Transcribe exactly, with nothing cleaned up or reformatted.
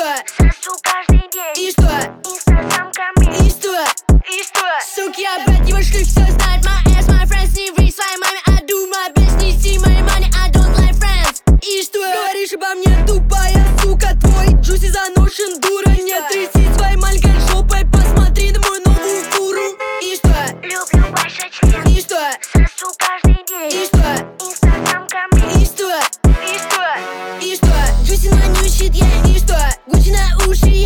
Сосу каждый день. И что? Инстасамками. И что? И что? Суки, я брат, его шлюх, все знает. My ass, my friends, не ври своей маме. I do my best, не see my money, I don't like friends. И что? Говоришь обо мне, тупая сука. Твой джуси заношен, дура. Не тряси своей маленькой жопой, посмотри на мою новую фуру. И что? Люблю ваш член. И что? Сосу каждый день. И что? Инстасамками. И что? И что? И что? Джуси на нющит, я и что? Гучи на уши,